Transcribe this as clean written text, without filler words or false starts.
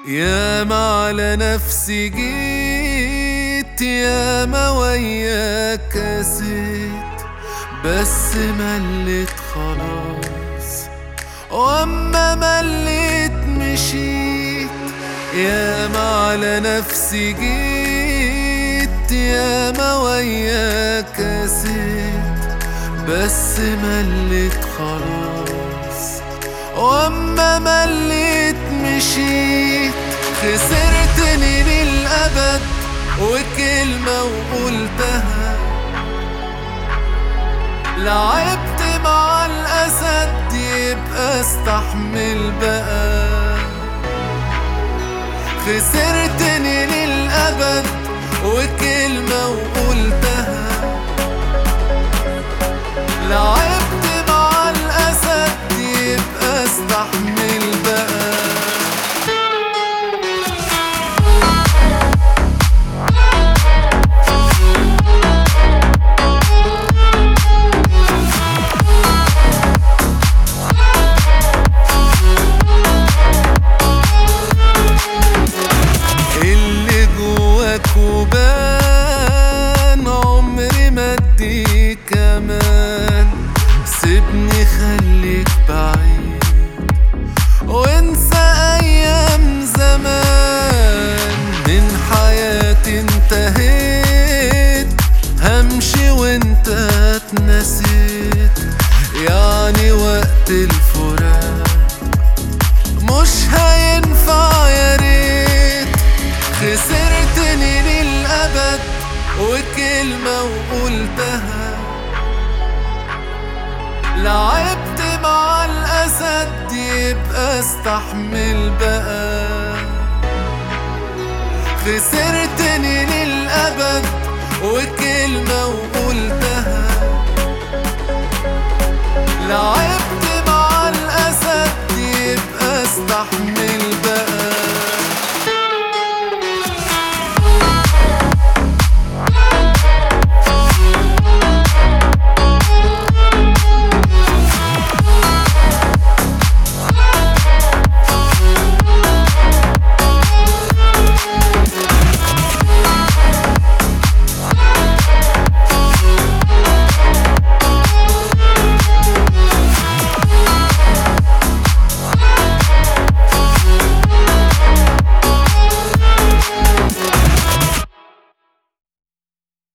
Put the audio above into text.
ياما على نفسي جيت، ياما وياك قسيت، بس مليت خلاص، واما مليت مشيت. ياما على نفسي جيت، ياما وياك قسيت، بس مليت خلاص، واما مليت مشيت. خسرتني للأبد وكلمة وقلتها، لعبت مع الأسد يبقى استحمل بقى. خسرتني للأبد وكلمة وقلتها، لعبت مع الأسد يبقى استحمل بقى. وبان عمري ما اديك كمان، سيبني خليك بعيد وانسى ايام زمان. من حياتي انتهيت، همشي وانت اتنسيت، يعني وقت الفراق مش هينفع يا ريت. خسرتني للأبد وكلمة وقلتها، لعبت مع الأسد يبقى استحمل بقى. خسرتني للأبد وكلمة وقلتها، لعبت